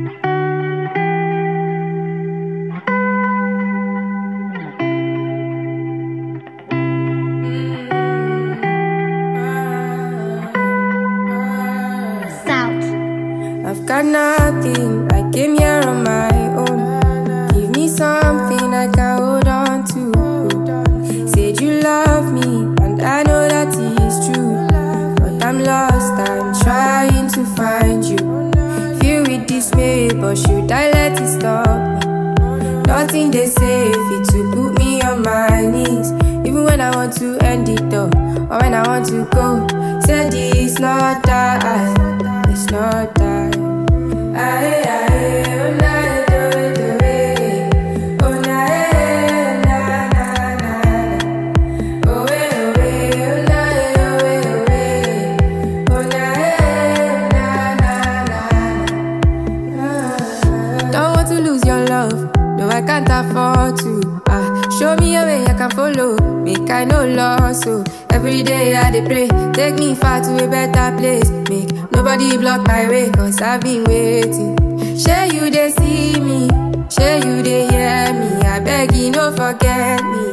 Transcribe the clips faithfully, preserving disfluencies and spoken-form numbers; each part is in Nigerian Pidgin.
I've got nothing, I came here on my own. Give me something I can hold on to. Said you love me, and I know that is true. But I'm lost, I'm trying to find you. Feel with dismay, but should I let it stop me? Nothing they say fit to put me on my knees. Even when I want to end it all, or when I want to go. Said it's not that, it's not that. Aye, aye, oh, nah, do it, do it. Oh, nah, eh, nah, nah, nah. Oh, eh, oh, eh, oh, nah, eh, oh, eh, oh, eh. Oh, nah, eh, nah, nah, nah. Don't want to lose your love, no, I can't afford to. Ah, show me a way I can follow, make I no loss, so every day I dey pray, take me far to a better place. Make nobody block my way, cause I've been waiting. Share you they see me, share you they hear me. I beg you no forget me.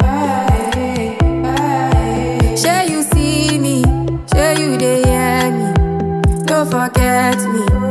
Share you see me, share you they hear me. Don't forget me.